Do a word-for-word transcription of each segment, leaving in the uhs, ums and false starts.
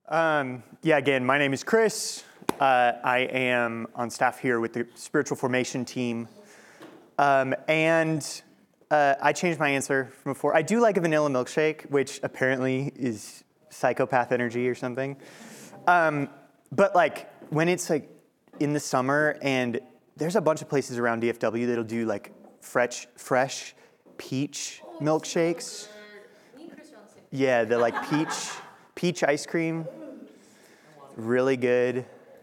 Um, yeah, again, my name is Chris. Uh, I am on staff here with the spiritual formation team. Um, and uh, I changed my answer from before. I do like a vanilla milkshake, which apparently is psychopath energy or something. Um, but like when it's like in the summer and there's a bunch of places around D F W that'll do like fresh, fresh peach milkshakes. Yeah, the like peach, peach ice cream. Really good.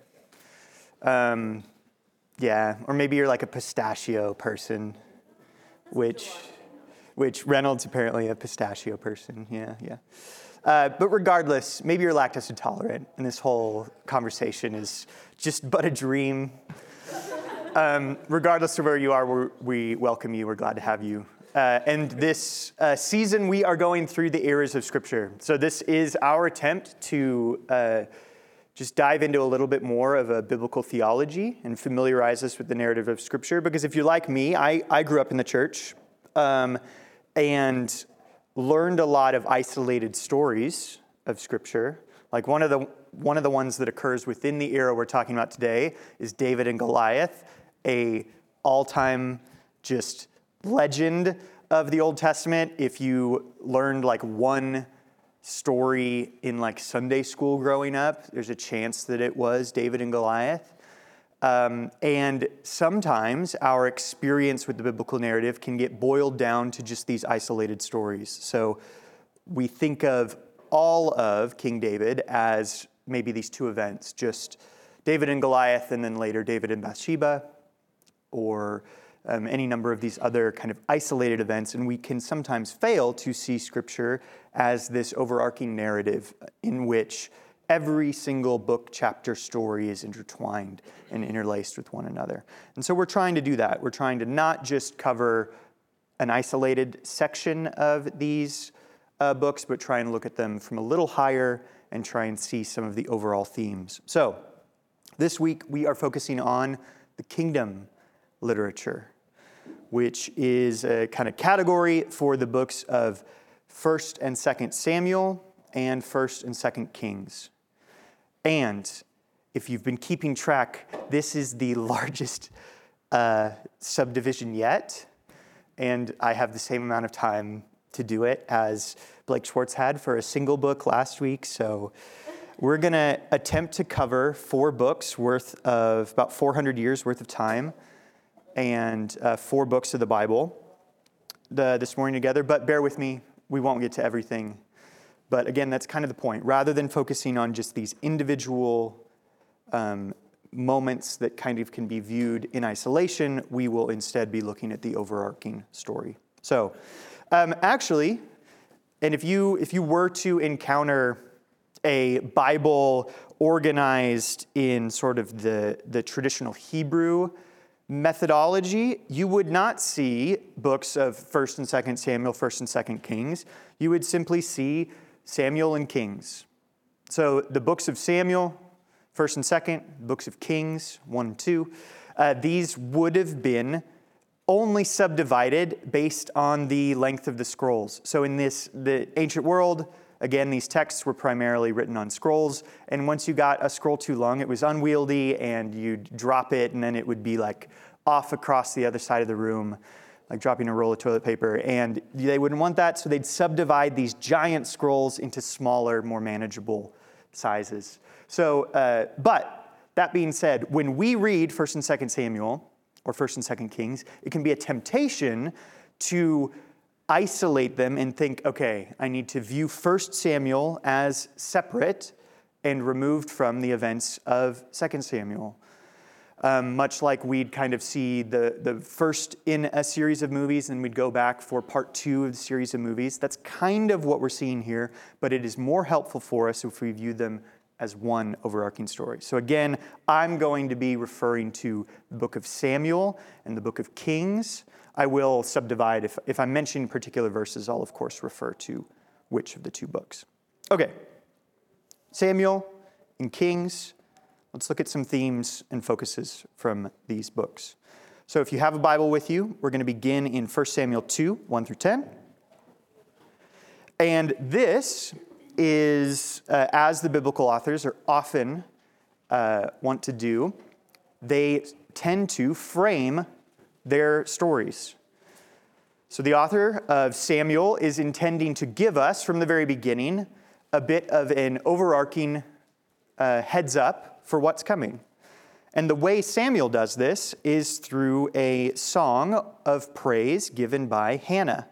Um, yeah, or maybe you're like a pistachio person, which, which Reynolds apparently a pistachio person. Yeah, yeah. Uh, but regardless, maybe you're lactose intolerant, and this whole conversation is just but a dream. Um, regardless of where you are, we're, we welcome you. We're glad to have you. Uh, and this uh, season, we are going through the eras of Scripture. So this is our attempt to uh, just dive into a little bit more of a biblical theology and familiarize us with the narrative of Scripture. Because if you're like me, I, I grew up in the church um, and learned a lot of isolated stories of Scripture. Like one of the one of the ones that occurs within the era we're talking about today is David and Goliath, a all-time just legend of the Old Testament. If you learned like one story in like Sunday school growing up, there's a chance that it was David and Goliath. Um, and sometimes our experience with the biblical narrative can get boiled down to just these isolated stories. So we think of all of King David as maybe these two events, just David and Goliath, and then later David and Bathsheba, or um, any number of these other kind of isolated events. And we can sometimes fail to see Scripture as this overarching narrative in which every single book, chapter, story is intertwined and interlaced with one another. And so we're trying to do that. We're trying to not just cover an isolated section of these uh, books, but try and look at them from a little higher and try and see some of the overall themes. So this week we are focusing on the kingdom literature, which is a kind of category for the books of First and Second Samuel and First and Second Kings. And if you've been keeping track, this is the largest uh, subdivision yet, and I have the same amount of time to do it as Blake Schwartz had for a single book last week. So we're going to attempt to cover four books worth of about four hundred years worth of time and uh, four books of the Bible the, this morning together. But bear with me, we won't get to everything. But again, that's kind of the point. Rather than focusing on just these individual um, moments that kind of can be viewed in isolation, we will instead be looking at the overarching story. So um, actually, and if you if you were to encounter a Bible organized in sort of the, the traditional Hebrew methodology, you would not see books of First and Second Samuel, First and Second Kings. You would simply see Samuel and Kings. So the books of Samuel, First and Second, books of Kings, one and two, uh, these would have been only subdivided based on the length of the scrolls. So in this, the ancient world, again, these texts were primarily written on scrolls, and once you got a scroll too long, it was unwieldy, and you'd drop it, and then it would be like off across the other side of the room, like dropping a roll of toilet paper, and they wouldn't want that, so they'd subdivide these giant scrolls into smaller, more manageable sizes. So, uh, but that being said, when we read First and Second Samuel, or First and Second Kings, it can be a temptation to isolate them and think, okay, I need to view First Samuel as separate and removed from the events of Second Samuel. Um, much like we'd kind of see the, the first in a series of movies and we'd go back for part two of the series of movies. That's kind of what we're seeing here, but it is more helpful for us if we view them as one overarching story. So again, I'm going to be referring to the book of Samuel and the book of Kings. I will subdivide. If, if I'm mentioning particular verses, I'll of course refer to which of the two books. Okay, Samuel and Kings. Let's look at some themes and focuses from these books. So if you have a Bible with you, we're going to begin in First Samuel two, one through ten. And this is, uh, as the biblical authors are often uh, want to do, they tend to frame their stories. So the author of Samuel is intending to give us, from the very beginning, a bit of an overarching uh, heads up for what's coming. And the way Samuel does this is through a song of praise given by Hannah.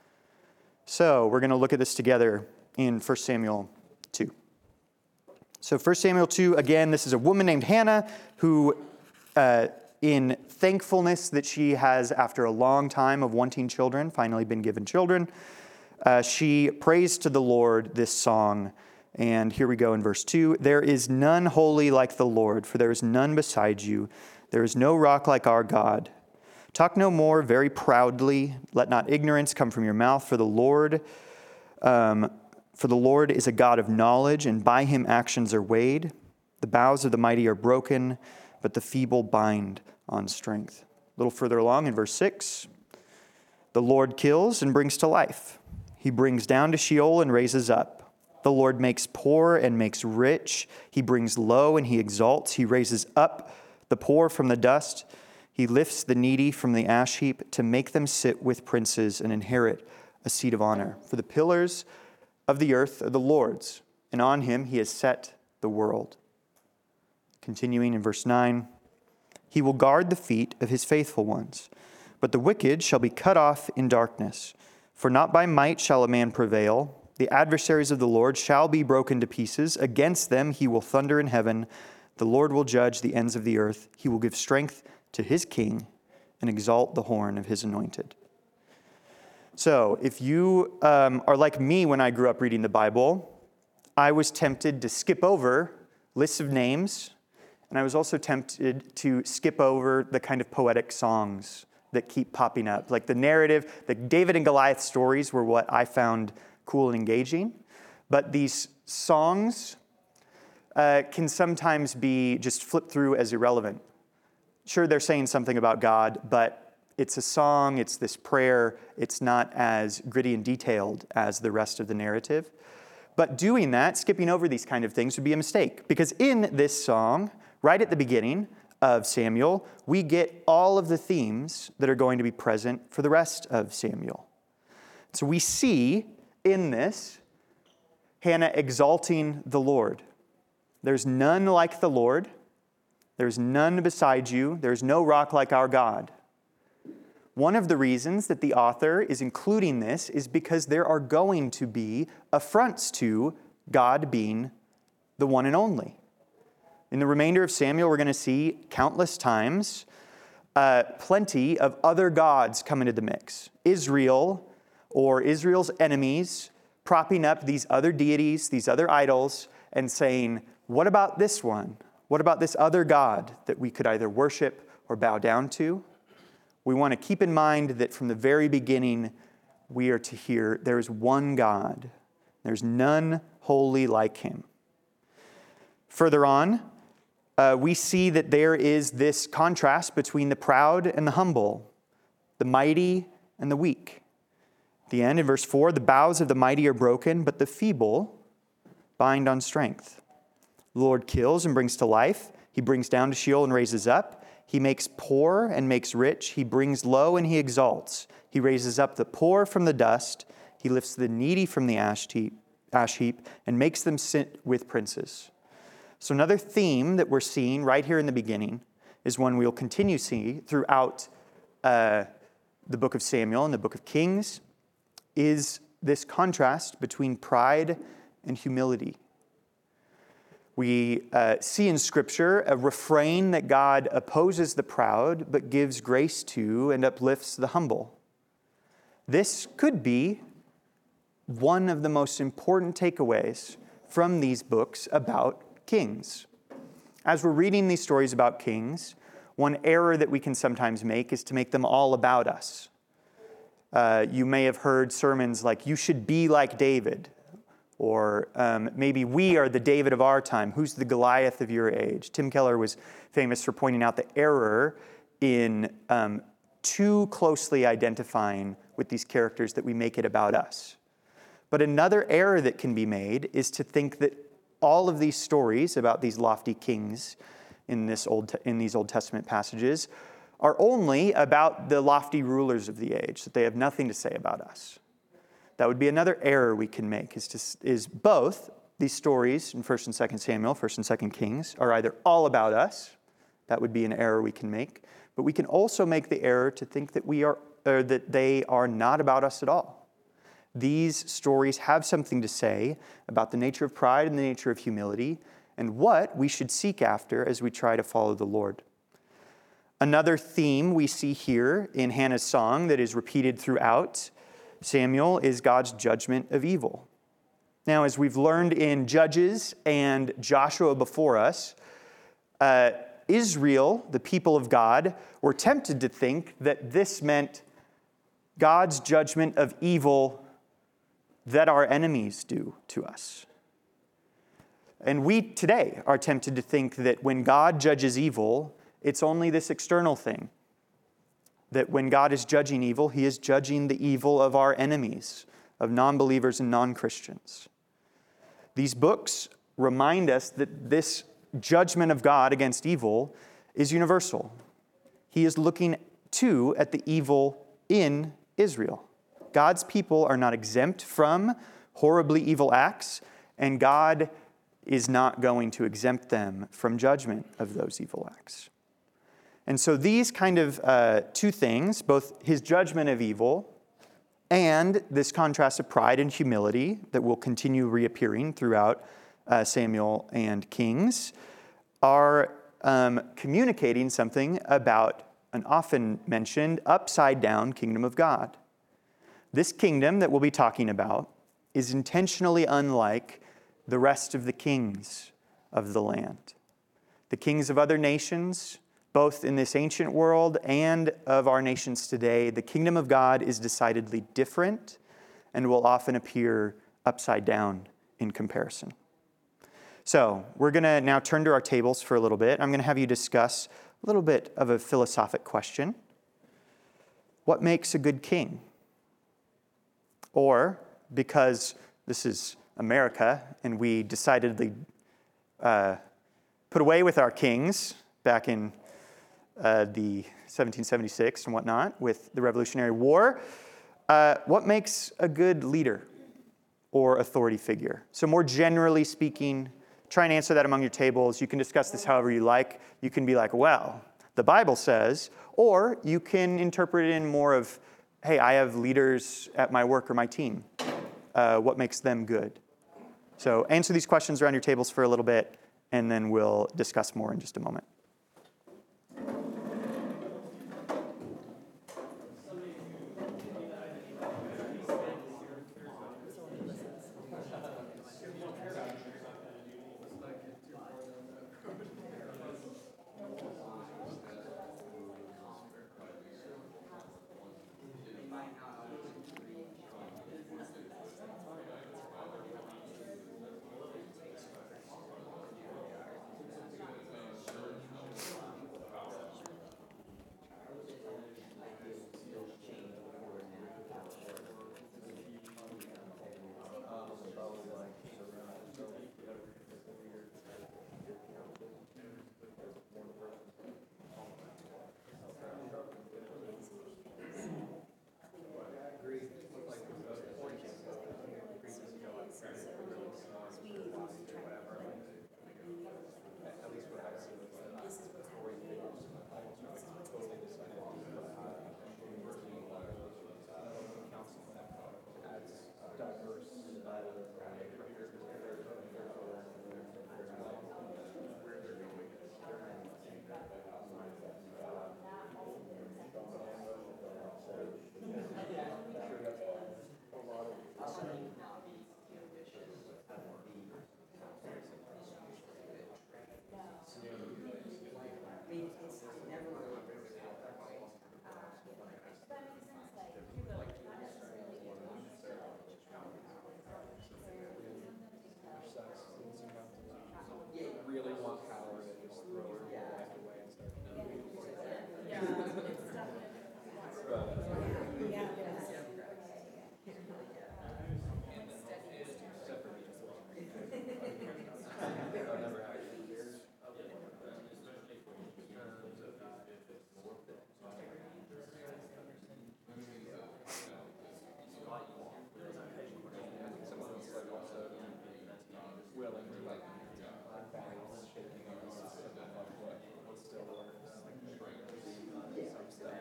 So we're going to look at this together in First Samuel two. So First Samuel two, again, this is a woman named Hannah who, uh, in thankfulness that she has, after a long time of wanting children, finally been given children, uh, she prays to the Lord this song. And here we go in verse two. There is none holy like the Lord, for there is none beside you. There is no rock like our God. Talk no more very proudly. Let not ignorance come from your mouth, for the Lord, um, for the Lord is a God of knowledge, and by him actions are weighed. The bows of the mighty are broken, but the feeble bind on strength. A little further along in verse six. The Lord kills and brings to life. He brings down to Sheol and raises up. The Lord makes poor and makes rich. He brings low and he exalts. He raises up the poor from the dust. He lifts the needy from the ash heap to make them sit with princes and inherit a seat of honor. For the pillars of the earth are the Lord's, and on him he has set the world. Continuing in verse nine, he will guard the feet of his faithful ones, but the wicked shall be cut off in darkness. For not by might shall a man prevail. The adversaries of the Lord shall be broken to pieces. Against them he will thunder in heaven. The Lord will judge the ends of the earth. He will give strength to his king and exalt the horn of his anointed. So, if you um, are like me when I grew up reading the Bible, I was tempted to skip over lists of names, and I was also tempted to skip over the kind of poetic songs that keep popping up. Like the narrative, the David and Goliath stories were what I found cool and engaging, but these songs uh, can sometimes be just flipped through as irrelevant. Sure, they're saying something about God, but it's a song, it's this prayer, it's not as gritty and detailed as the rest of the narrative. But doing that, skipping over these kind of things, would be a mistake, because in this song, right at the beginning of Samuel, we get all of the themes that are going to be present for the rest of Samuel. So we see in this Hannah exalting the Lord. There's none like the Lord. There's none beside you. There's no rock like our God. One of the reasons that the author is including this is because there are going to be affronts to God being the one and only. In the remainder of Samuel, we're going to see countless times uh, plenty of other gods come into the mix. Israel or Israel's enemies propping up these other deities, these other idols, and saying, what about this one? What about this other God that we could either worship or bow down to? We want to keep in mind that from the very beginning, we are to hear there is one God. There's none holy like him. Further on, uh, we see that there is this contrast between the proud and the humble, the mighty and the weak. At the end, in verse four, the bows of the mighty are broken, but the feeble bind on strength. The Lord kills and brings to life. He brings down to Sheol and raises up. He makes poor and makes rich. He brings low and he exalts. He raises up the poor from the dust. He lifts the needy from the ash heap, ash heap and makes them sit with princes. So another theme that we're seeing right here in the beginning is one we'll continue to see throughout uh, the book of Samuel and the book of Kings, is this contrast between pride and humility. We uh, see in Scripture a refrain that God opposes the proud, but gives grace to and uplifts the humble. This could be one of the most important takeaways from these books about kings. As we're reading these stories about kings, one error that we can sometimes make is to make them all about us. Uh, you may have heard sermons like, you should be like David. Or um, maybe we are the David of our time. Who's the Goliath of your age? Tim Keller was famous for pointing out the error in um, too closely identifying with these characters that we make it about us. But another error that can be made is to think that all of these stories about these lofty kings in, this old, in these Old Testament passages are only about the lofty rulers of the age, that they have nothing to say about us. That would be another error we can make, is, to, is both these stories in First and Second Samuel, First and Second Kings, are either all about us. That would be an error we can make. But we can also make the error to think that we are, or that they are not about us at all. These stories have something to say about the nature of pride and the nature of humility and what we should seek after as we try to follow the Lord. Another theme we see here in Hannah's song that is repeated throughout Samuel is God's judgment of evil. Now, as we've learned in Judges and Joshua before us, uh, Israel, the people of God, were tempted to think that this meant God's judgment of evil that our enemies do to us. And we today are tempted to think that when God judges evil, it's only this external thing. That when God is judging evil, he is judging the evil of our enemies, of non-believers and non-Christians. These books remind us that this judgment of God against evil is universal. He is looking too at the evil in Israel. God's people are not exempt from horribly evil acts, and God is not going to exempt them from judgment of those evil acts. And so these kind of uh, two things, both his judgment of evil and this contrast of pride and humility that will continue reappearing throughout uh, Samuel and Kings, are um, communicating something about an often mentioned upside-down kingdom of God. This kingdom that we'll be talking about is intentionally unlike the rest of the kings of the land. The kings of other nations, both in this ancient world and of our nations today, the kingdom of God is decidedly different and will often appear upside down in comparison. So we're going to now turn to our tables for a little bit. I'm going to have you discuss a little bit of a philosophic question. What makes a good king? Or, because this is America and we decidedly uh, put away with our kings back in uh, the seventeen seventy-six and whatnot with the Revolutionary War, uh, what makes a good leader or authority figure? So more generally speaking, try and answer that among your tables. You can discuss this however you like. You can be like, well, the Bible says, or you can interpret it in more of, hey, I have leaders at my work or my team. Uh, what makes them good? So answer these questions around your tables for a little bit, and then we'll discuss more in just a moment.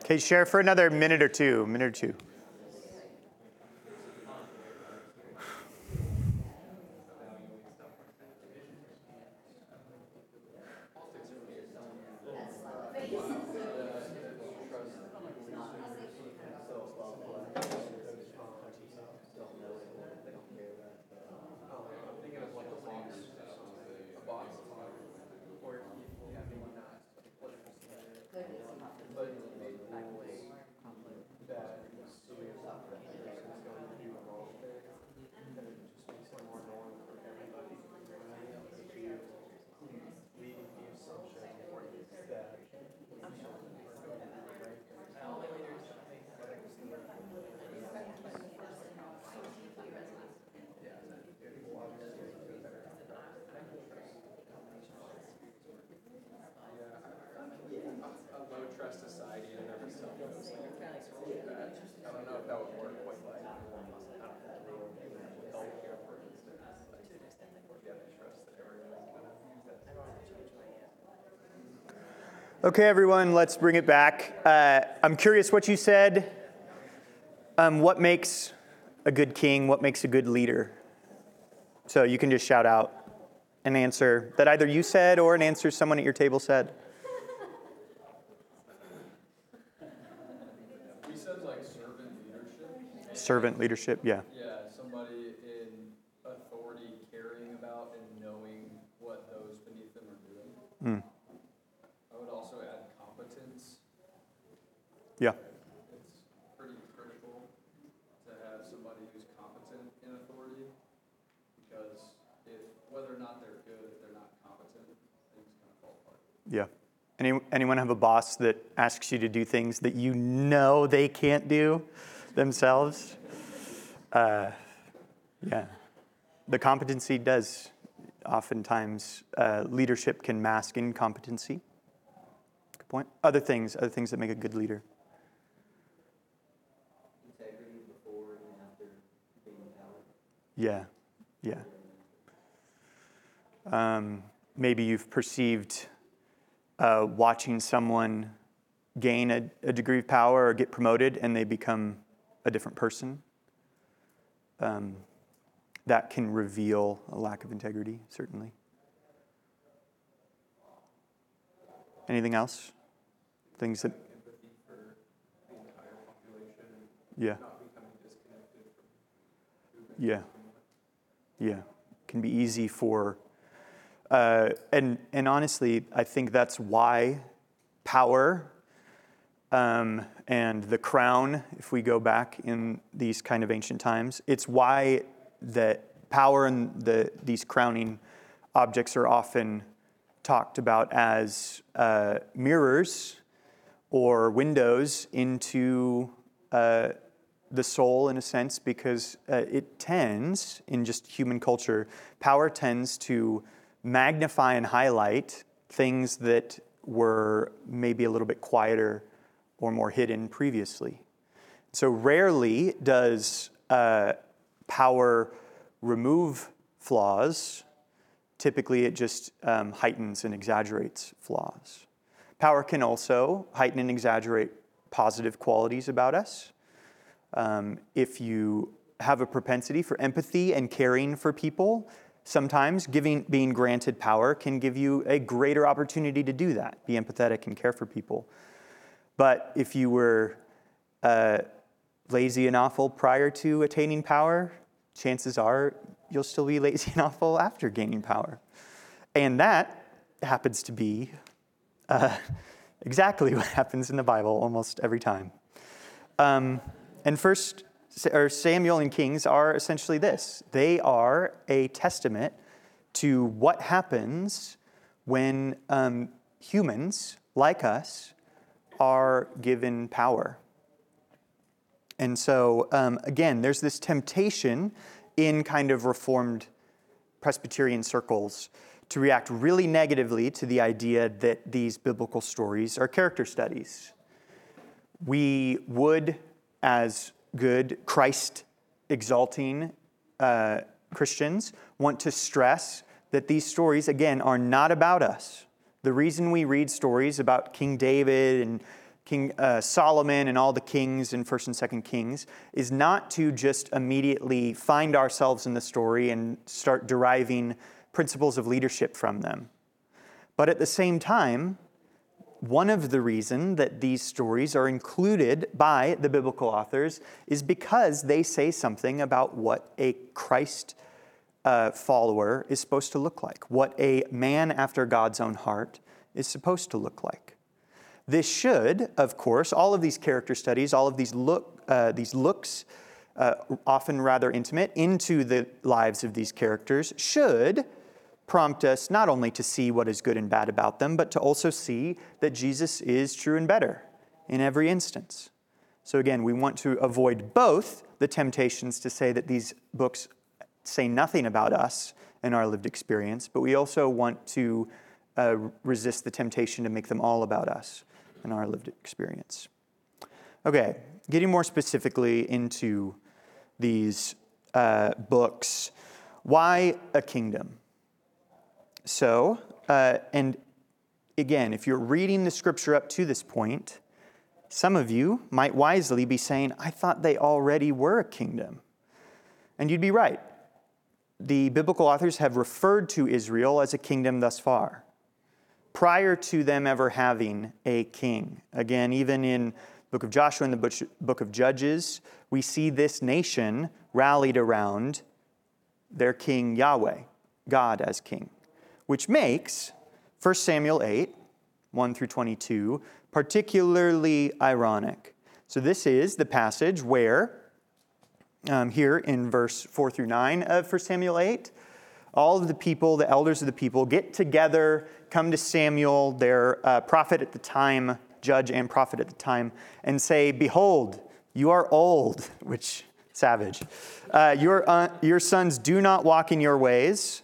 Okay, share for another minute or two, minute or two. Okay, everyone, let's bring it back. Uh, I'm curious what you said. Um, what makes a good king? What makes a good leader? So you can just shout out an answer that either you said or an answer someone at your table said. We said like servant leadership. Servant leadership, yeah. Yeah, somebody in authority caring about and knowing what those beneath them are doing. Mm. I would also add competence. Yeah. It's pretty critical to have somebody who's competent in authority, because if whether or not they're good, if they're not competent, things kind of fall apart. Yeah. Any, anyone have a boss that asks you to do things that you know they can't do themselves? Uh, yeah. The competency does. Oftentimes, uh, leadership can mask incompetency. Good point. Other things, other things that make a good leader. Integrity before and after gaining power. Yeah, yeah. Um, maybe you've perceived uh, watching someone gain a, a degree of power or get promoted and they become a different person. Um, that can reveal a lack of integrity, certainly. Anything else? Things that... Empathy for the entire population and Yeah, not becoming disconnected from who yeah, yeah. Can be easy for... Uh, and and honestly, I think that's why power um, and the crown, if we go back in these kind of ancient times, it's why that power and the these crowning objects are often talked about as uh, mirrors or windows into uh, the soul, in a sense, because uh, it tends, in just human culture, power tends to magnify and highlight things that were maybe a little bit quieter or more hidden previously. So rarely does uh, power remove flaws. Typically, it just um, heightens and exaggerates flaws. Power can also heighten and exaggerate positive qualities about us. Um, if you have a propensity for empathy and caring for people, sometimes giving, being granted power can give you a greater opportunity to do that, be empathetic and care for people. But if you were uh, lazy and awful prior to attaining power, chances are you'll still be lazy and awful after gaining power. And that happens to be uh, exactly what happens in the Bible almost every time. Um, and first, or Samuel and Kings are essentially this. They are a testament to what happens when um, humans like us are given power. And so, um, again, there's this temptation in kind of Reformed Presbyterian circles to react really negatively to the idea that these biblical stories are character studies. We would, as good Christ-exalting uh, Christians, want to stress that these stories, again, are not about us. The reason we read stories about King David and King uh, Solomon and all the kings in First and Second Kings is not to just immediately find ourselves in the story and start deriving principles of leadership from them. But at the same time, one of the reasons that these stories are included by the biblical authors is because they say something about what a Christ uh, follower is supposed to look like, what a man after God's own heart is supposed to look like. This should, of course, all of these character studies, all of these look, uh, these looks, uh, often rather intimate, into the lives of these characters should prompt us not only to see what is good and bad about them, but to also see that Jesus is true and better in every instance. So again, we want to avoid both the temptations to say that these books say nothing about us and our lived experience, but we also want to uh, resist the temptation to make them all about us and our lived experience. Okay, getting more specifically into these uh, books, why a kingdom? So, uh, and again, if you're reading the scripture up to this point, some of you might wisely be saying, I thought they already were a kingdom. And you'd be right. The biblical authors have referred to Israel as a kingdom thus far, prior to them ever having a king. Again, even in the book of Joshua and the book of Judges, we see this nation rallied around their king Yahweh, God as king, which makes First Samuel eight, one through twenty-two, particularly ironic. So this is the passage where, um, here in verse four through nine of First Samuel eight, all of the people, the elders of the people, get together, come to Samuel, their uh, prophet at the time, judge and prophet at the time, and say, behold, you are old, which, savage. Uh, your, uh, your sons do not walk in your ways.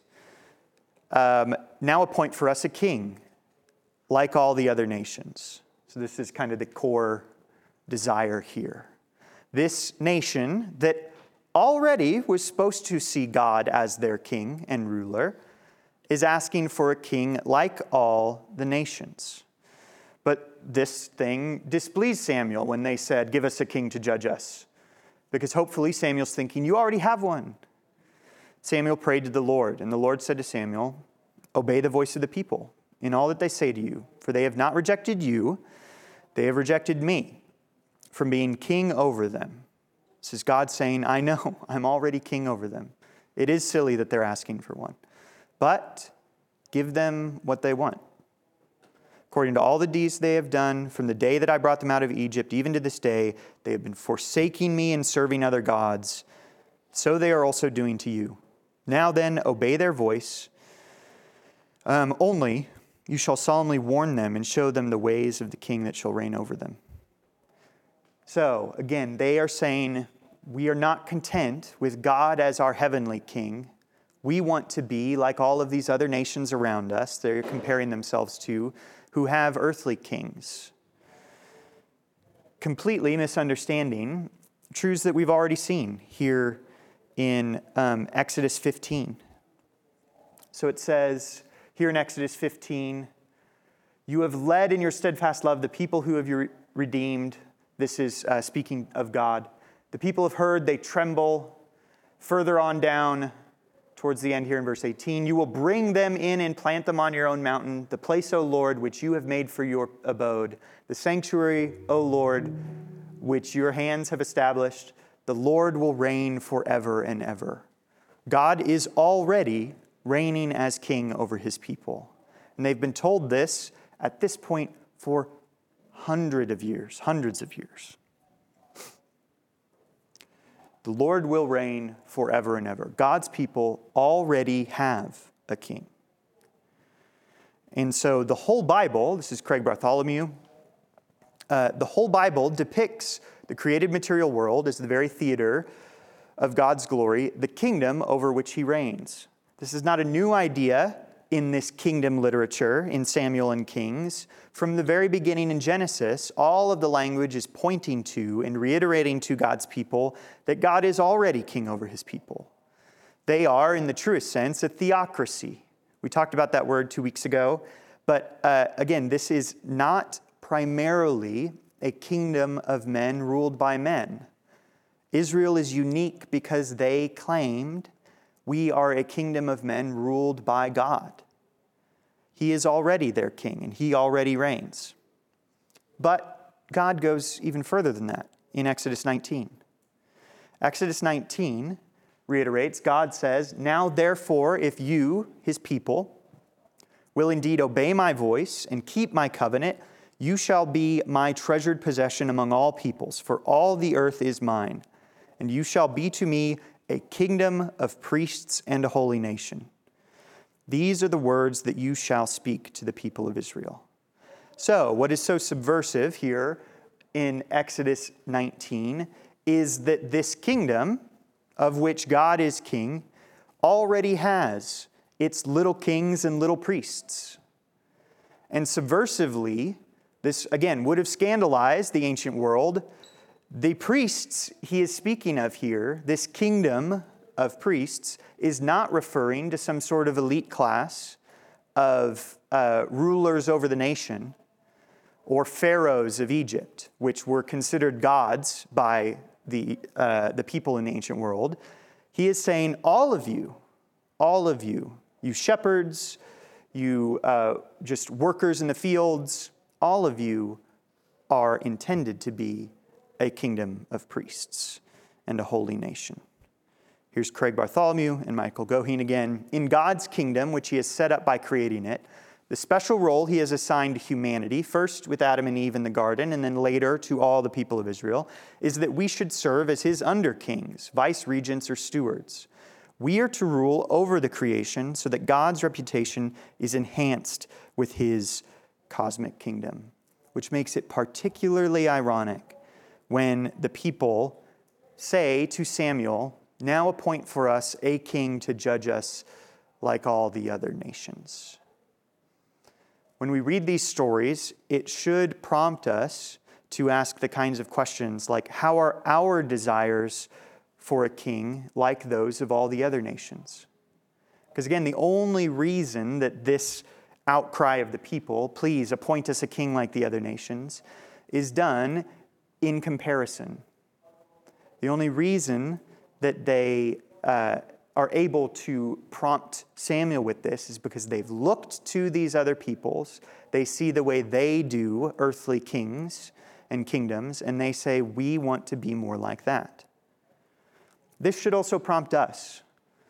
Um, now appoint for us a king, like all the other nations. So this is kind of the core desire here. This nation that already was supposed to see God as their king and ruler is asking for a king like all the nations. But this thing displeased Samuel when they said, give us a king to judge us. Because hopefully Samuel's thinking, you already have one. Samuel prayed to the Lord, and the Lord said to Samuel, obey the voice of the people in all that they say to you, for they have not rejected you, they have rejected me from being king over them. This is God saying, I know, I'm already king over them. It is silly that they're asking for one, but give them what they want. According to all the deeds they have done from the day that I brought them out of Egypt, even to this day, they have been forsaking me and serving other gods. So they are also doing to you. Now then, obey their voice. Um, only you shall solemnly warn them and show them the ways of the king that shall reign over them. So, again, they are saying, we are not content with God as our heavenly king. We want to be like all of these other nations around us, they're comparing themselves to, who have earthly kings. Completely misunderstanding truths that we've already seen here in um, Exodus fifteen. So it says here in Exodus fifteen, you have led in your steadfast love the people who have you redeemed. This is uh, speaking of God. The people have heard, they tremble. Further on down, towards the end here in verse eighteen, you will bring them in and plant them on your own mountain, the place, O Lord, which you have made for your abode, the sanctuary, O Lord, which your hands have established. The Lord will reign forever and ever. God is already reigning as king over his people. And they've been told this at this point for hundreds of years, hundreds of years. The Lord will reign forever and ever. God's people already have a king. And so the whole Bible, this is Craig Bartholomew, uh, the whole Bible depicts the created material world as the very theater of God's glory, the kingdom over which he reigns. This is not a new idea in this kingdom literature in Samuel and Kings. From the very beginning in Genesis, all of the language is pointing to and reiterating to God's people that God is already king over his people. They are, in the truest sense, a theocracy. We talked about that word two weeks ago. But uh, again, this is not primarily a kingdom of men ruled by men. Israel is unique because they claimed, we are a kingdom of men ruled by God. He is already their king, and he already reigns. But God goes even further than that in Exodus nineteen. Exodus nineteen reiterates, God says, now therefore, if you, his people, will indeed obey my voice and keep my covenant, you shall be my treasured possession among all peoples, for all the earth is mine. And you shall be to me a kingdom of priests and a holy nation. These are the words that you shall speak to the people of Israel. So, what is so subversive here in Exodus nineteen is that this kingdom, of which God is king, already has its little kings and little priests. And subversively, this, again, would have scandalized the ancient world. The priests he is speaking of here, this kingdom of priests, is not referring to some sort of elite class of uh, rulers over the nation or pharaohs of Egypt, which were considered gods by the, uh, the people in the ancient world. He is saying, all of you, all of you, you shepherds, you uh, just workers in the fields, all of you are intended to be a kingdom of priests and a holy nation. Here's Craig Bartholomew and Michael Goheen again. In God's kingdom, which he has set up by creating it, the special role he has assigned to humanity, first with Adam and Eve in the garden, and then later to all the people of Israel, is that we should serve as his under-kings, vice-regents, or stewards. We are to rule over the creation so that God's reputation is enhanced with his cosmic kingdom, which makes it particularly ironic when the people say to Samuel, now appoint for us a king to judge us like all the other nations. When we read these stories, it should prompt us to ask the kinds of questions like, how are our desires for a king like those of all the other nations? Because again, the only reason that this outcry of the people, please appoint us a king like the other nations, is done in comparison. The only reason that they uh, are able to prompt Samuel with this is because they've looked to these other peoples, they see the way they do earthly kings and kingdoms, and they say, we want to be more like that. This should also prompt us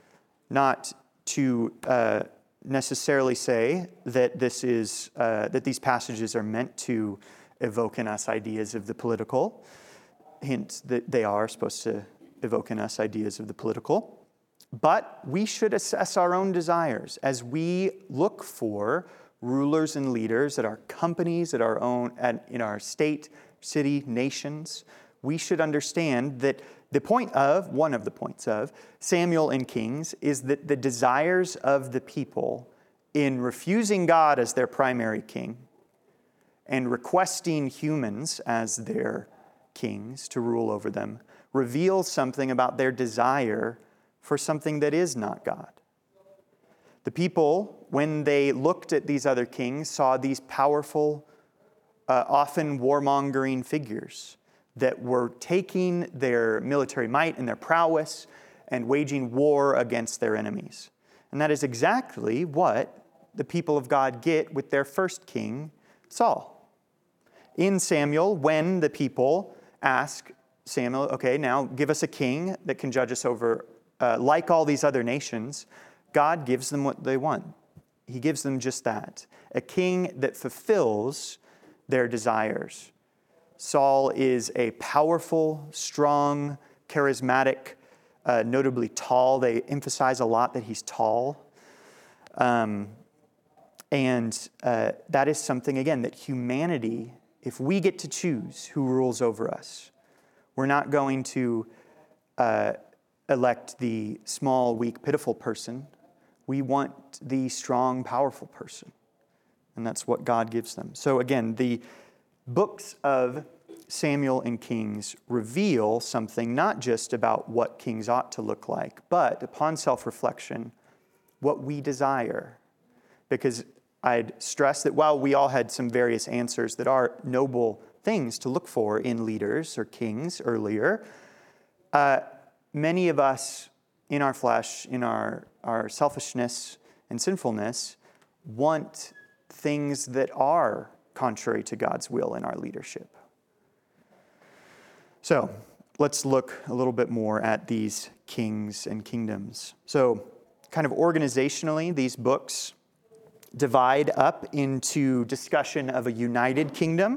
not to uh, necessarily say that this is uh, that these passages are meant to evoke in us ideas of the political. Hint that they are supposed to evoke in us ideas of the political. But we should assess our own desires as we look for rulers and leaders at our companies, at our own, at, in our state, city, nations. We should understand that the point of, one of the points of, Samuel and Kings is that the desires of the people in refusing God as their primary king and requesting humans as their kings to rule over them reveals something about their desire for something that is not God. The people, when they looked at these other kings, saw these powerful, uh, often warmongering figures that were taking their military might and their prowess and waging war against their enemies. And that is exactly what the people of God get with their first king, Saul. In Samuel, when the people ask Samuel, okay, now give us a king that can judge us over, uh, like all these other nations, God gives them what they want. He gives them just that, a king that fulfills their desires. Saul is a powerful, strong, charismatic, uh, notably tall. They emphasize a lot that he's tall. Um, and uh, that is something, again, that humanity, if we get to choose who rules over us, we're not going to uh, elect the small, weak, pitiful person. We want the strong, powerful person. And that's what God gives them. So again, the books of Samuel and Kings reveal something not just about what kings ought to look like, but upon self-reflection, what we desire. Because I'd stress that while we all had some various answers that are noble things to look for in leaders or kings earlier. Uh, many of us in our flesh, in our, our selfishness and sinfulness, want things that are contrary to God's will in our leadership. So let's look a little bit more at these kings and kingdoms. So kind of organizationally, these books divide up into discussion of a united kingdom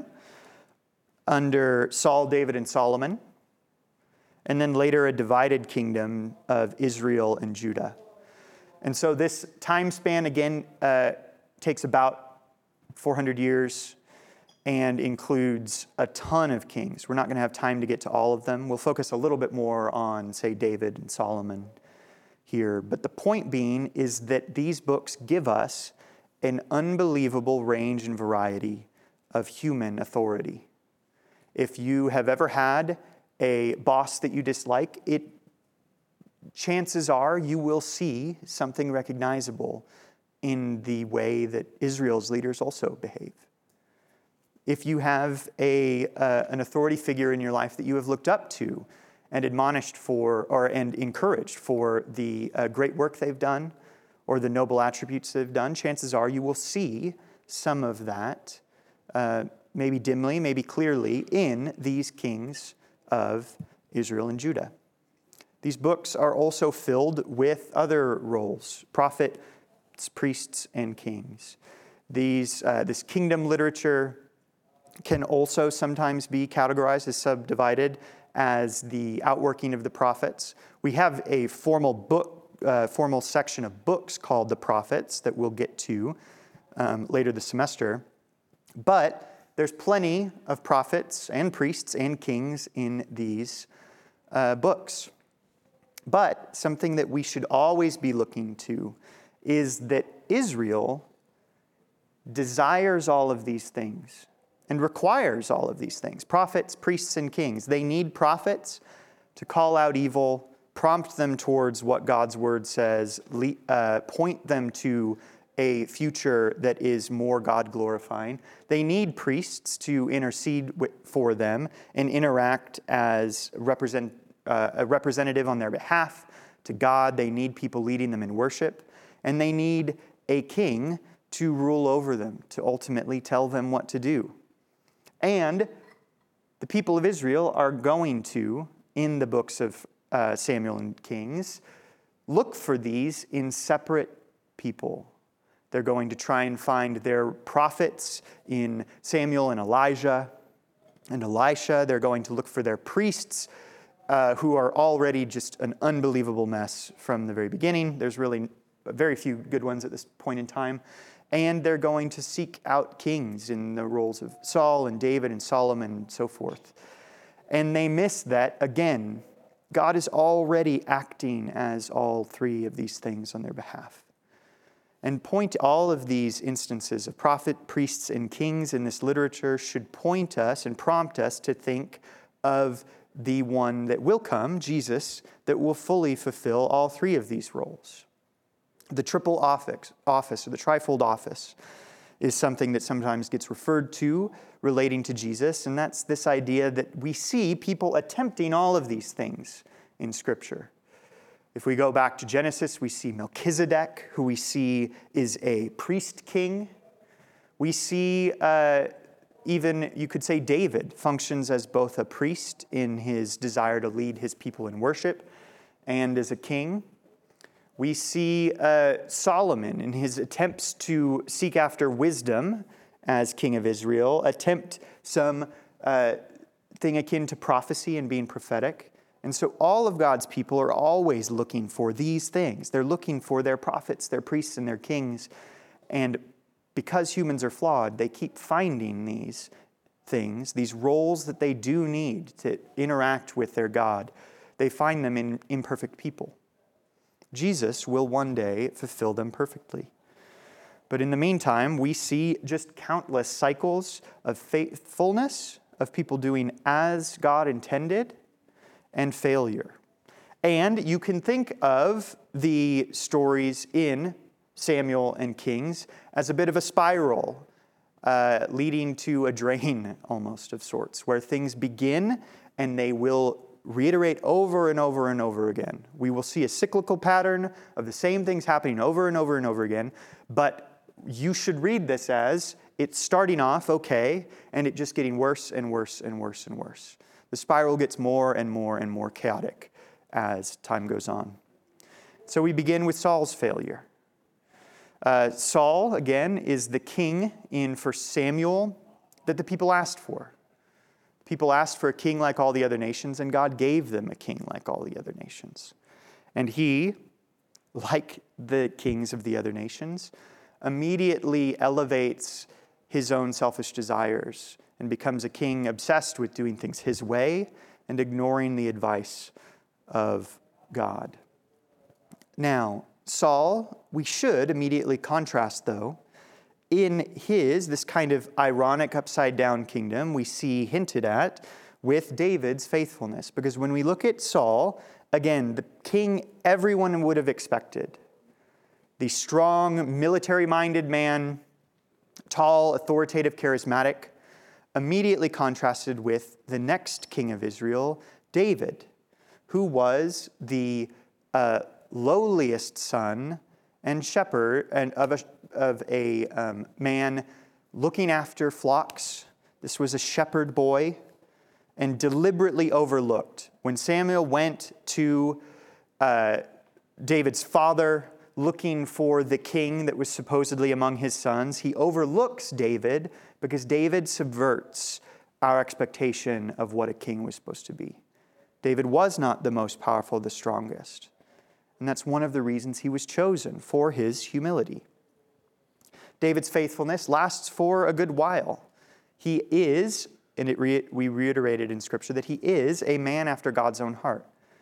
under Saul, David, and Solomon, and then later a divided kingdom of Israel and Judah. And so this time span, again, uh, takes about four hundred years and includes a ton of kings. We're not going to have time to get to all of them. We'll focus a little bit more on, say, David and Solomon here. But the point being is that these books give us an unbelievable range and variety of human authority. If you have ever had a boss that you dislike, it chances are you will see something recognizable in the way that Israel's leaders also behave. If you have a uh, an authority figure in your life that you have looked up to and admonished for, or and encouraged for the uh, great work they've done or the noble attributes they've done, chances are you will see some of that, uh, maybe dimly, maybe clearly, in these kings of Israel and Judah. These books are also filled with other roles: prophets, priests, and kings. These uh, this kingdom literature can also sometimes be categorized as subdivided as the outworking of the prophets. We have a formal book, uh, formal section of books called the prophets that we'll get to um, later this semester. But there's plenty of prophets and priests and kings in these uh, books. But something that we should always be looking to is that Israel desires all of these things and requires all of these things. Prophets, priests, and kings. They need prophets to call out evil, prompt them towards what God's word says, uh, point them to a future that is more God-glorifying. They need priests to intercede for them and interact as represent, uh, a representative on their behalf to God. They need people leading them in worship. And they need a king to rule over them, to ultimately tell them what to do. And the people of Israel are going to, in the books of uh, Samuel and Kings, look for these in separate people. They're going to try and find their prophets in Samuel and Elijah and Elisha. They're going to look for their priests uh, who are already just an unbelievable mess from the very beginning. There's really very few good ones at this point in time. And they're going to seek out kings in the roles of Saul and David and Solomon and so forth. And they miss that, again, God is already acting as all three of these things on their behalf. And point all of these instances of prophet, priests, and kings in this literature should point us and prompt us to think of the one that will come, Jesus, that will fully fulfill all three of these roles. The triple office, office, or the trifold office, is something that sometimes gets referred to relating to Jesus, and that's this idea that we see people attempting all of these things in Scripture. If we go back to Genesis, we see Melchizedek, who we see is a priest king. We see uh, even, you could say, David functions as both a priest in his desire to lead his people in worship and as a king. We see uh, Solomon in his attempts to seek after wisdom as king of Israel, attempt some uh, thing akin to prophecy and being prophetic. And so all of God's people are always looking for these things. They're looking for their prophets, their priests, and their kings. And because humans are flawed, they keep finding these things, these roles that they do need to interact with their God. They find them in imperfect people. Jesus will one day fulfill them perfectly. But in the meantime, we see just countless cycles of faithfulness, of people doing as God intended, and failure. And you can think of the stories in Samuel and Kings as a bit of a spiral. uh, leading to a drain almost of sorts, where things begin and they will reiterate over and over and over again. We will see a cyclical pattern of the same things happening over and over and over again, but you should read this as it's starting off okay, and it just getting worse and worse and worse and worse. The spiral gets more and more and more chaotic as time goes on. So we begin with Saul's failure. Uh, Saul, again, is the king in First Samuel that the people asked for. People asked for a king like all the other nations, and God gave them a king like all the other nations. And he, like the kings of the other nations, immediately elevates his own selfish desires and becomes a king obsessed with doing things his way and ignoring the advice of God. Now, Saul, we should immediately contrast, though, in his, this kind of ironic upside-down kingdom we see hinted at with David's faithfulness. Because when we look at Saul, again, the king everyone would have expected, the strong, military-minded man, tall, authoritative, charismatic, immediately contrasted with the next king of Israel, David, who was the uh, lowliest son and shepherd and of a, of a um, man looking after flocks. This was a shepherd boy and deliberately overlooked. When Samuel went to uh, David's father looking for the king that was supposedly among his sons, he overlooks David because David subverts our expectation of what a king was supposed to be. David was not the most powerful, the strongest. And that's one of the reasons he was chosen, for his humility. David's faithfulness lasts for a good while. He is, and it re- we reiterated in Scripture, that he is a man after God's own heart,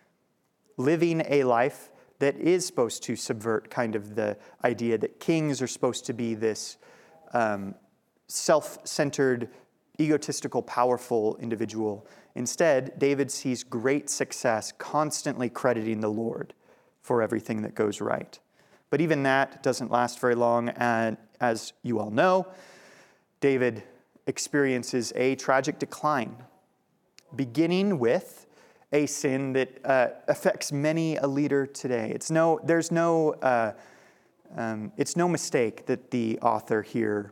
living a life that is supposed to subvert kind of the idea that kings are supposed to be this um, self-centered, egotistical, powerful individual. Instead, David sees great success constantly crediting the Lord for everything that goes right. But even that doesn't last very long, and as you all know, David experiences a tragic decline, beginning with a sin that uh, affects many a leader today. It's no, there's no, uh, um, it's no mistake that the author here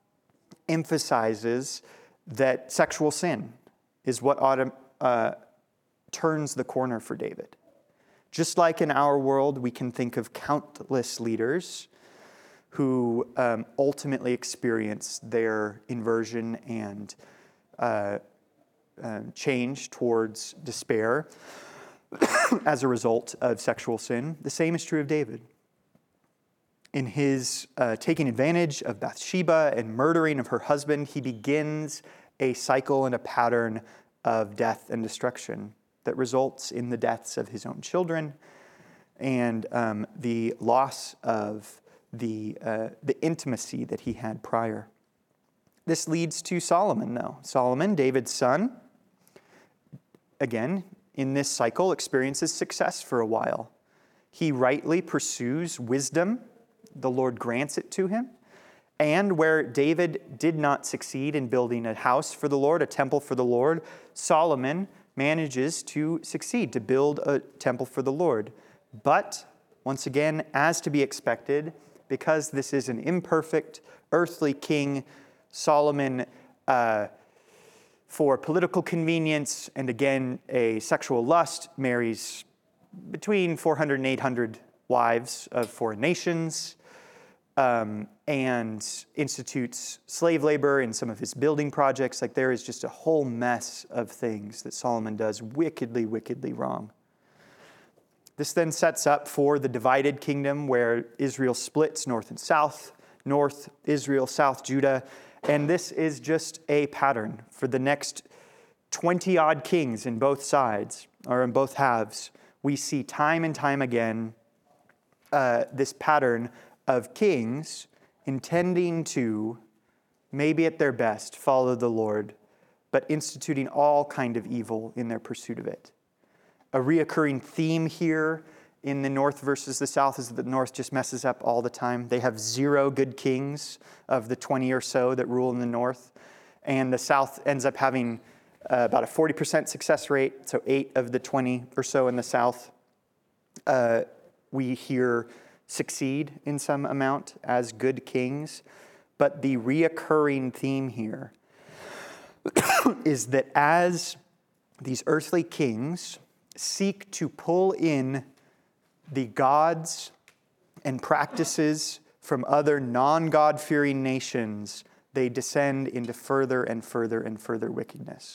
emphasizes that sexual sin is what autumn, uh, turns the corner for David. Just like in our world, we can think of countless leaders who um, ultimately experience their inversion and uh, uh, change towards despair as a result of sexual sin. The same is true of David. In his uh, taking advantage of Bathsheba and murdering of her husband, he begins a cycle and a pattern of death and destruction that results in the deaths of his own children and um, the loss of the, uh, the intimacy that he had prior. This leads to Solomon, though. Solomon, David's son, again, in this cycle, experiences success for a while. He rightly pursues wisdom. The Lord grants it to him. And where David did not succeed in building a house for the Lord, a temple for the Lord, Solomon manages to succeed, to build a temple for the Lord. But, once again, as to be expected, because this is an imperfect earthly king, Solomon, uh, for political convenience and again a sexual lust, marries between four hundred and eight hundred wives of foreign nations, um, and institutes slave labor in some of his building projects. Like, there is just a whole mess of things that Solomon does wickedly, wickedly wrong. This then sets up for the divided kingdom where Israel splits north and south, north Israel, south Judah. And this is just a pattern for the next twenty-odd kings in both sides, or in both halves. We see time and time again uh, this pattern of kings intending to, maybe at their best, follow the Lord, but instituting all kind of evil in their pursuit of it. A reoccurring theme here in the north versus the south is that the north just messes up all the time. They have zero good kings of the twenty or so that rule in the north. And the south ends up having uh, about a forty percent success rate. So eight of the twenty or so in the south uh, we hear succeed in some amount as good kings. But the reoccurring theme here is that as these earthly kings seek to pull in the gods and practices from other non-God-fearing nations, they descend into further and further and further wickedness.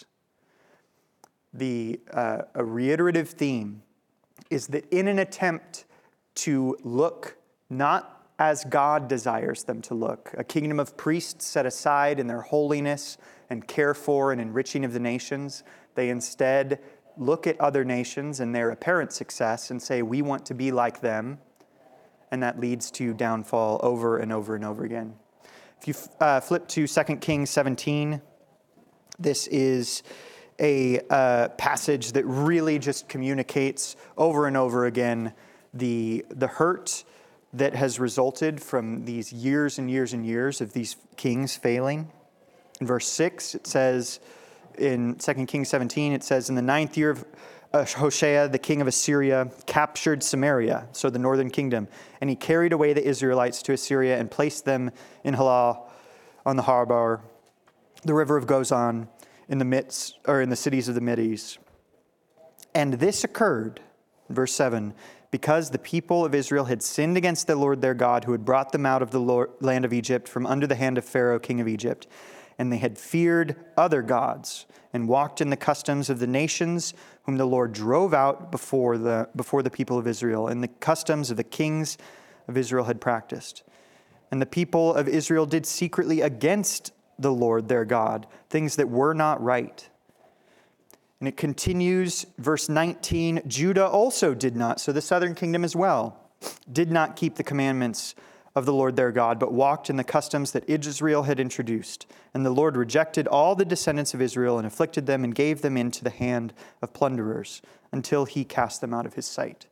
The uh, a reiterative theme is that in an attempt to look not as God desires them to look, a kingdom of priests set aside in their holiness and care for and enriching of the nations, they instead look at other nations and their apparent success and say, we want to be like them. And that leads to downfall over and over and over again. If you uh, flip to Second Kings seventeen, this is a uh, passage that really just communicates over and over again the, the hurt that has resulted from these years and years and years of these kings failing. In verse six, it says, in Second Kings seventeen, it says, in the ninth year of uh, Hoshea, the king of Assyria, captured Samaria, so the northern kingdom, and he carried away the Israelites to Assyria and placed them in Halah on the harbor, the river of Gozan, in the midst, or in the cities of the Medes. And this occurred, verse seven, because the people of Israel had sinned against the Lord their God, who had brought them out of the Lord, land of Egypt from under the hand of Pharaoh, king of Egypt. And they had feared other gods and walked in the customs of the nations whom the Lord drove out before the, before the people of Israel, and the customs of the kings of Israel had practiced. And the people of Israel did secretly against the Lord their God things that were not right. And it continues, verse nineteen, Judah also did not, so the southern kingdom as well, did not keep the commandments of the Lord their God, but walked in the customs that Israel had introduced. And the Lord rejected all the descendants of Israel and afflicted them and gave them into the hand of plunderers until he cast them out of his sight.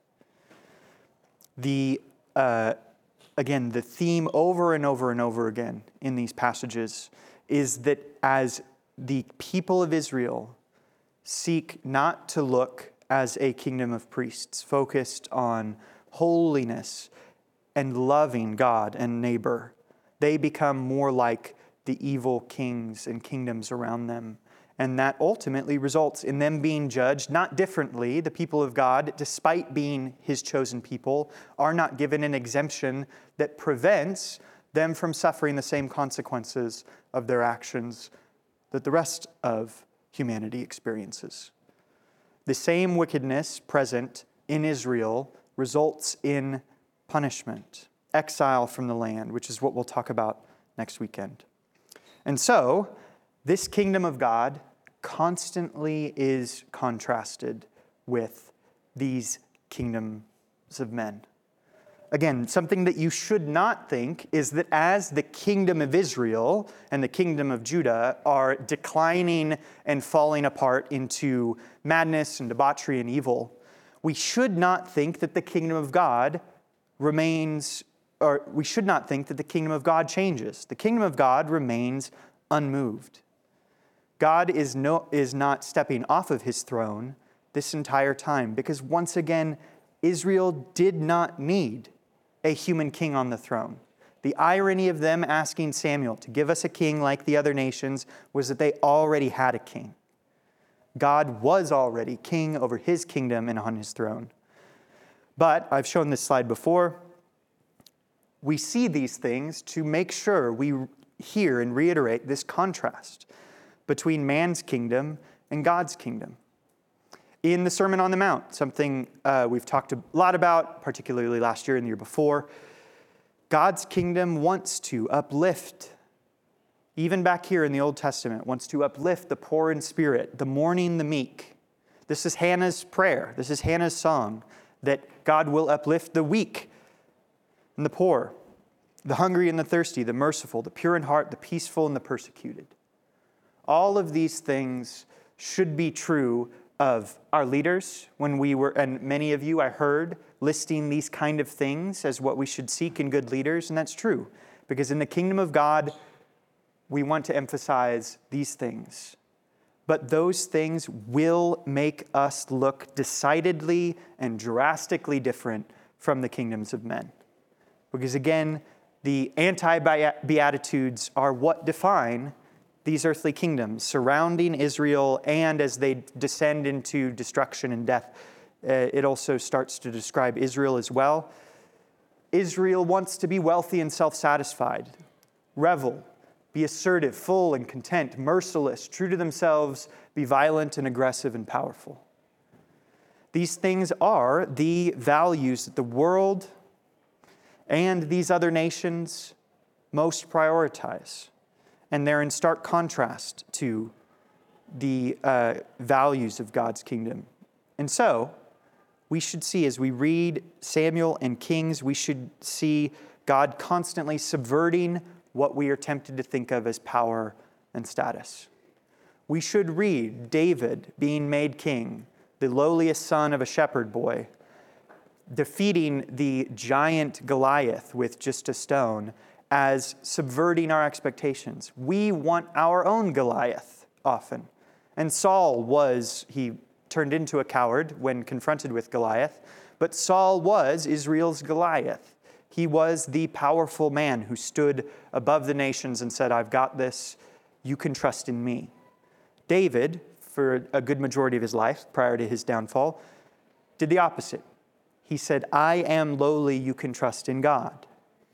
The, uh, again, the theme over and over and over again in these passages is that as the people of Israel seek not to look as a kingdom of priests focused on holiness and loving God and neighbor, they become more like the evil kings and kingdoms around them. And that ultimately results in them being judged not differently. The people of God, despite being his chosen people, are not given an exemption that prevents them from suffering the same consequences of their actions that the rest of humanity experiences. The same wickedness present in Israel results in punishment, exile from the land, which is what we'll talk about next weekend. And so, this kingdom of God constantly is contrasted with these kingdoms of men. Again, something that you should not think is that as the kingdom of Israel and the kingdom of Judah are declining and falling apart into madness and debauchery and evil, we should not think that the kingdom of God remains, or we should not think that the kingdom of God changes. The kingdom of God remains unmoved. God is, no, is not stepping off of his throne this entire time because once again, Israel did not need a human king on the throne. The irony of them asking Samuel to give us a king like the other nations was that they already had a king. God was already king over his kingdom and on his throne. But I've shown this slide before. We see these things to make sure we hear and reiterate this contrast between man's kingdom and God's kingdom. In the Sermon on the Mount, something uh, we've talked a lot about, particularly last year and the year before, God's kingdom wants to uplift, even back here in the Old Testament, wants to uplift the poor in spirit, the mourning, the meek. This is Hannah's prayer. This is Hannah's song, that God will uplift the weak and the poor, the hungry and the thirsty, the merciful, the pure in heart, the peaceful and the persecuted. All of these things should be true of our leaders when we were, and many of you I heard listing these kind of things as what we should seek in good leaders, and that's true. Because in the kingdom of God, we want to emphasize these things. But those things will make us look decidedly and drastically different from the kingdoms of men. Because again, the anti-beatitudes are what define these earthly kingdoms surrounding Israel, and as they descend into destruction and death, uh, it also starts to describe Israel as well. Israel wants to be wealthy and self-satisfied, revel, be assertive, full and content, merciless, true to themselves, be violent and aggressive and powerful. These things are the values that the world and these other nations most prioritize. And they're in stark contrast to the uh, values of God's kingdom. And so, we should see, as we read Samuel and Kings, we should see God constantly subverting what we are tempted to think of as power and status. We should read David being made king, the lowliest son of a shepherd boy, defeating the giant Goliath with just a stone, as subverting our expectations. We want our own Goliath often. And Saul was, he turned into a coward when confronted with Goliath, but Saul was Israel's Goliath. He was the powerful man who stood above the nations and said, I've got this, you can trust in me. David, for a good majority of his life prior to his downfall, did the opposite. He said, I am lowly, you can trust in God.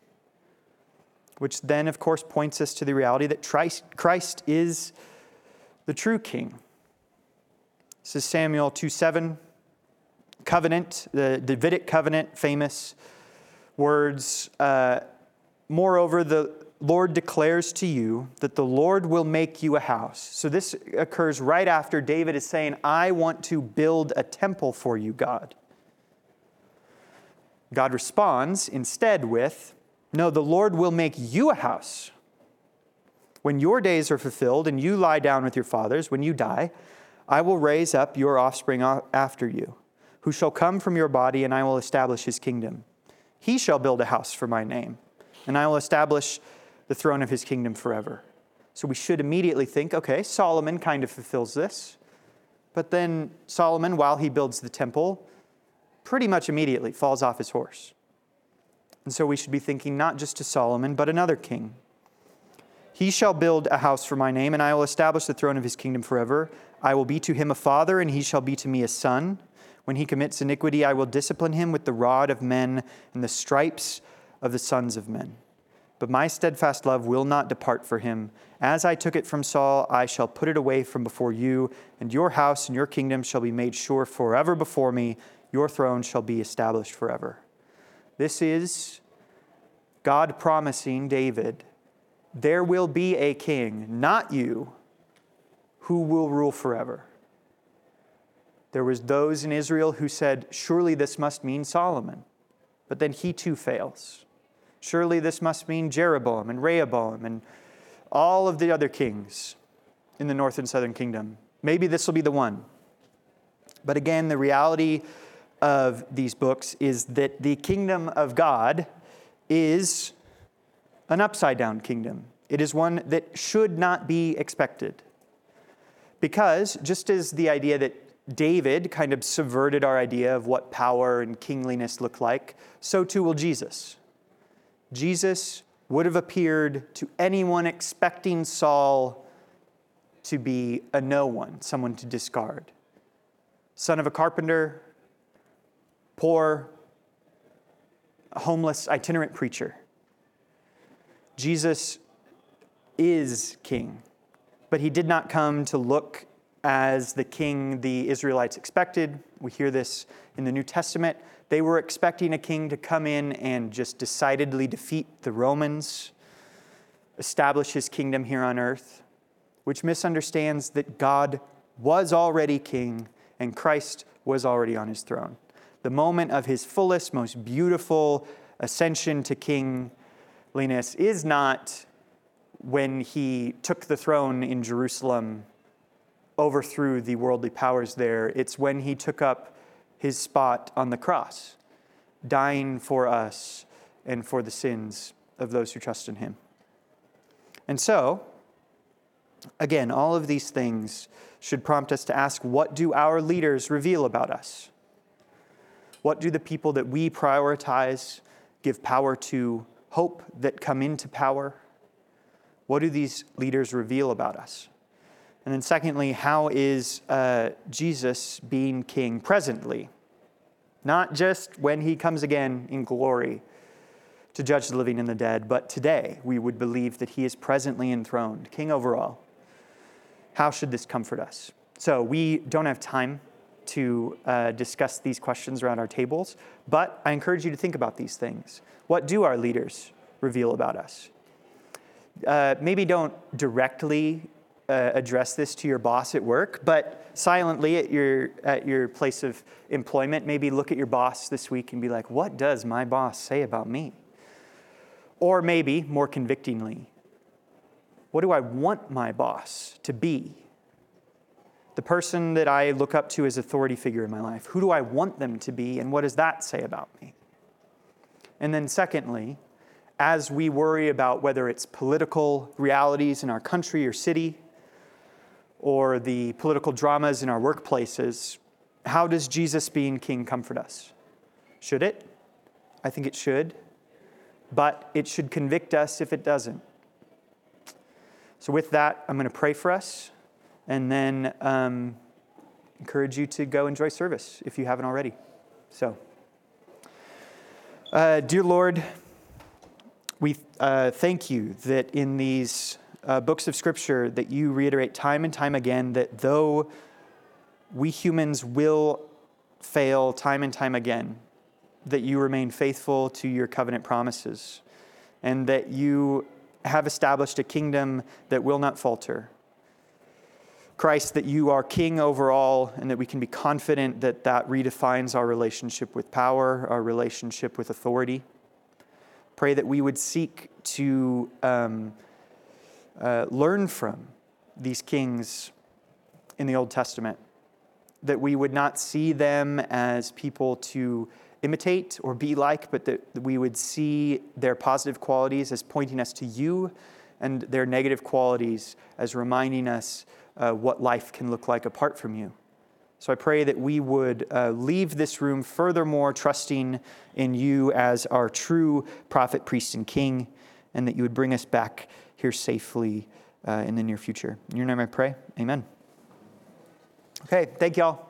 Which then, of course, points us to the reality that Christ, Christ is the true king. This is Samuel two seven, covenant, the Davidic covenant, famous words. Uh, Moreover, the Lord declares to you that the Lord will make you a house. So this occurs right after David is saying, I want to build a temple for you, God. God responds instead with, no, the Lord will make you a house. When your days are fulfilled and you lie down with your fathers, when you die, I will raise up your offspring after you, who shall come from your body, and I will establish his kingdom. He shall build a house for my name, and I will establish the throne of his kingdom forever. So we should immediately think, okay, Solomon kind of fulfills this. But then Solomon, while he builds the temple, pretty much immediately falls off his horse. And so we should be thinking not just to Solomon, but another king. He shall build a house for my name, and I will establish the throne of his kingdom forever. I will be to him a father, and he shall be to me a son. When he commits iniquity, I will discipline him with the rod of men and the stripes of the sons of men. But my steadfast love will not depart for him. As I took it from Saul, I shall put it away from before you, and your house and your kingdom shall be made sure forever before me. Your throne shall be established forever. This is God promising David, there will be a king, not you, who will rule forever. There was those in Israel who said, surely this must mean Solomon. But then he too fails. Surely this must mean Jeroboam and Rehoboam and all of the other kings in the north and southern kingdom. Maybe this will be the one. But again, the reality of these books is that the kingdom of God is an upside-down kingdom. It is one that should not be expected. Because just as the idea that David kind of subverted our idea of what power and kingliness look like, so too will Jesus. Jesus would have appeared to anyone expecting Saul to be a no one, someone to discard. Son of a carpenter, poor, homeless, itinerant preacher. Jesus is king, but he did not come to look as the king the Israelites expected. We hear this in the New Testament. They were expecting a king to come in and just decidedly defeat the Romans, establish his kingdom here on earth, which misunderstands that God was already king and Christ was already on his throne. The moment of his fullest, most beautiful ascension to kingliness is not when he took the throne in Jerusalem, overthrew the worldly powers there. It's when he took up his spot on the cross. dying for us and for the sins of those who trust in him. And so, again, all of these things should prompt us to ask, what do our leaders reveal about us? What do the people that we prioritize give power to hope that come into power? What do these leaders reveal about us? And then secondly, how is uh, Jesus being king presently? Not just when he comes again in glory to judge the living and the dead, but today we would believe that he is presently enthroned, king over all. How should this comfort us? So we don't have time to uh, discuss these questions around our tables, but I encourage you to think about these things. What do our leaders reveal about us? Uh, maybe don't directly uh, address this to your boss at work, but silently at your at your place of employment, maybe look at your boss this week and be like, what does my boss say about me? Or maybe, more convictingly, what do I want my boss to be? The person that I look up to as authority figure in my life, who do I want them to be, and what does that say about me? And then secondly, as we worry about whether it's political realities in our country or city, or the political dramas in our workplaces, how does Jesus being king comfort us? Should it? I think it should. But it should convict us if it doesn't. So with that, I'm going to pray for us, and then um, encourage you to go enjoy service if you haven't already. So, uh, dear Lord, we uh, thank you that in these uh, books of Scripture that you reiterate time and time again that though we humans will fail time and time again, that you remain faithful to your covenant promises, and that you have established a kingdom that will not falter. Christ, that you are king over all, and that we can be confident that that redefines our relationship with power, our relationship with authority. Pray that we would seek to um, uh, learn from these kings in the Old Testament, that we would not see them as people to imitate or be like, but that we would see their positive qualities as pointing us to you, and their negative qualities as reminding us uh, what life can look like apart from you. So I pray that we would uh, leave this room furthermore trusting in you as our true prophet, priest, and king, and that you would bring us back here safely uh, in the near future. In your name I pray, amen. Okay, thank y'all.